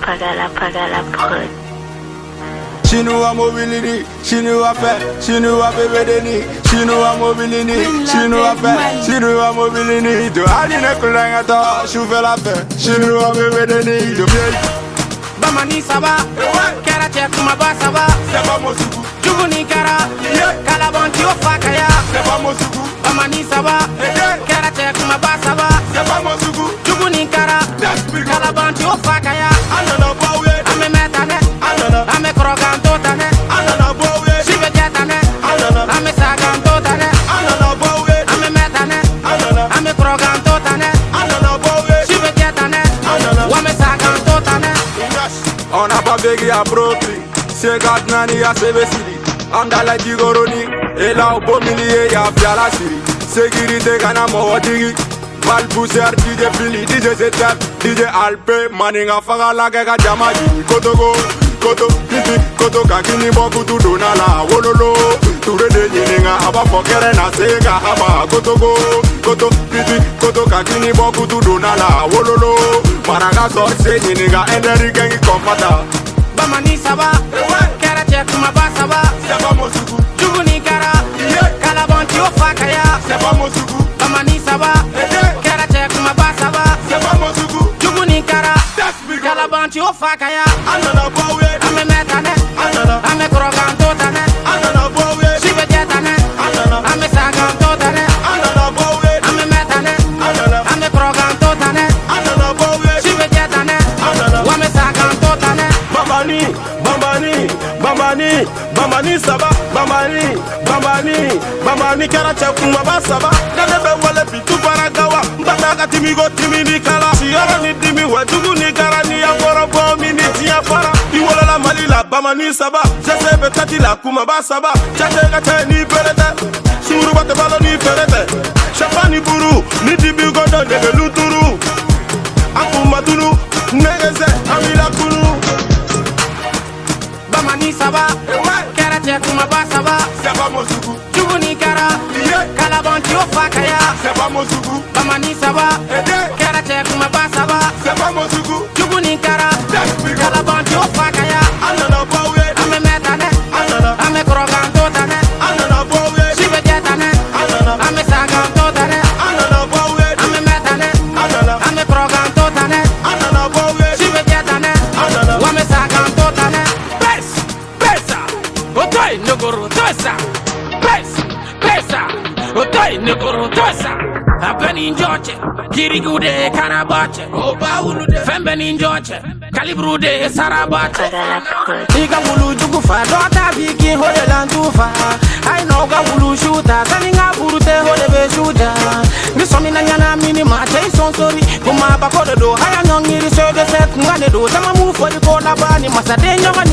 Pagala prod. She knew her mobility, she knew her fat, she knew her baby, she knew her mobility, she knew her fat, she knew her mobility. To all in a clang at all, she fell off her, she knew her baby, to be. Bamani Saba, Kara check my basaba, Sebamosuku, Juguni Kara, Kalabanti of Fakaya, Sebamosuku, Bamani Saba, Kara check my basaba, Sebamosuku, Juguni Kara, Kalabanti of Fakaya, I'm a metane, I'm a crogantotane, she vegetane, I'm a sagantotane, I'm a metane, I'm a crogantotane, she vegetane, I'm a sagantotane. On a pas bégé à propri, c'est Gatnani à Sebesili, Andala Gigoroni, et là au beau milieu y'a la Syrie, sécurité Ganamo Digi, Malpousser, DJ Philly, DJ Zetab, DJ Alpe, Maninga Fagala Gaga Jamadi, Kotogo, Koto, Titi, Koto Kakini Boku to Donala, Wololo, Ture de Yininga, Aba Fokerena Sega, Aba, Kotogo, Koto, Titi, Koto Kakini Boku to Donala, Wololo, Maragaso, Yininga, and the gang comfata. Bamani Saba, Kara check my basaba, Sebamosuku, Juguni Kara, Kalabanti of Fakaya, Sebamosuku, Bamani Saba, Kara check my basaba, Sebamosuku, Juguni Kara, Kalabanti of Fakaya, I'm a metane, I'm a crogantotane, she vegetane, I'm a sagantotane, I'm a metane, I'm a crogantotane, she vegetane, I'm a sagantotane. Bamani Saba, Bamani Kara Chakuma Basaba, Nana Wale Pitu Paragawa, Bataka Timigo Timini Kala, Sierra Nidimi, Wajuguni Karani, Amora Miniti Afara, Iwala Malila, Bamani Saba, Jesse Betatila, Kumaba Saba, Chataka Ni Perete, Surubata Balani Perete, Shapani Buru, Nidibi Godo, Negeluturu, Akumaturu, Negeze, Amila Kuru. Bamani Saba, Kara check my basaba, Sebamosuku, Juguni Kara, Kalabanti of Fakaya, Sebamosuku, Bamani Saba, Kara check my basaba, Sebamosuku, Juguni Kara, Kalabanti of Fakaya, I'm a metane, I'm a crogantotane, she vegetane, I'm a sagantotane, I'm a metane, I'm a crogantotane, she vegetane, I'm a sagantotane. Otoi nogoro tosa, pesa, otoi nogoro tosa. Apeni George, Kirigude Kanabache, Oba Ulude, Fembeni George, Calibrude Sarabache. Iga Wulu Jugufa, Dota Viki Hodelantufa. I know Gawulu shooter, Saninga Burute Hodebe shooter. This one in a minima, Jason sorry, Kuma Bakodo, I am young, it is so the set, Manedo, Sama move for the corner bani, Masadena.